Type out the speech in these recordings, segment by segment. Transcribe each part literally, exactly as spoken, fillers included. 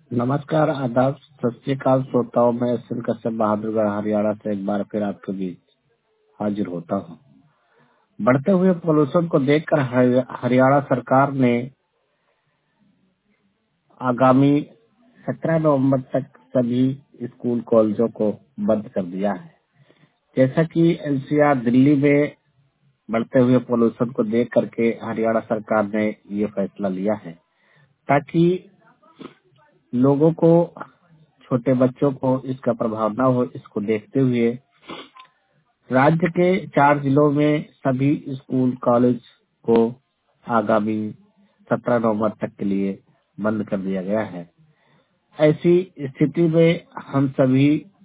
नमस्कार, आदाब, सत श्री अकाल श्रोताओं। मैं सिंह कश्यप बहादुरगढ़ हरियाणा से एक बार फिर आपके बीच हाजिर होता हूँ। बढ़ते हुए पोल्यूशन को देखकर हरि- हरियाणा सरकार ने आगामी सत्रह नवंबर तक सभी स्कूल कॉलेजों को बंद कर दिया है। जैसा कि एनसीआर दिल्ली में बढ़ते हुए पोल्यूशन को देख करके हरियाणा सरकार ने ये फैसला लिया है, ताकि लोगों को, छोटे बच्चों को इसका प्रभाव न हो। इसको देखते हुए राज्य के चार जिलों में सभी स्कूल कॉलेज को आगामी सत्रह नवंबर तक के लिए बंद कर दिया गया है। ऐसी स्थिति में हम सभी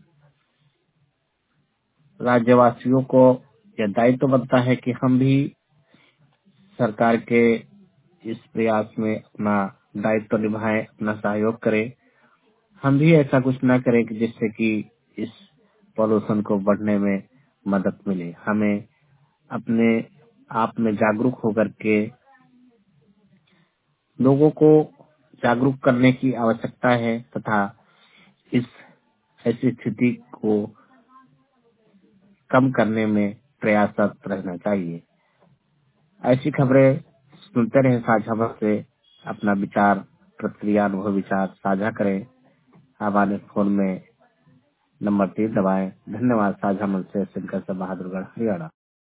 राज्यवासियों को यह दायित्व बनता है कि हम भी सरकार के इस प्रयास में अपना दायित्व निभाएं, अपना सहयोग करें। हम भी ऐसा कुछ न करें कि जिससे कि इस पॉल्यूशन को बढ़ने में मदद मिले। हमें अपने आप में जागरूक होकर के लोगों को जागरूक करने की आवश्यकता है तथा इस ऐसी स्थिति को कम करने में प्रयासरत रहना चाहिए। ऐसी खबरें सुनते रहे, साझा मन से अपना विचार, प्रतिक्रिया, अनुभव, विचार साझा करें। हमारे फोन में नंबर तीन दबाएं। धन्यवाद। साझा मन से सिंह कश्यप बहादुरगढ़ हरियाणा।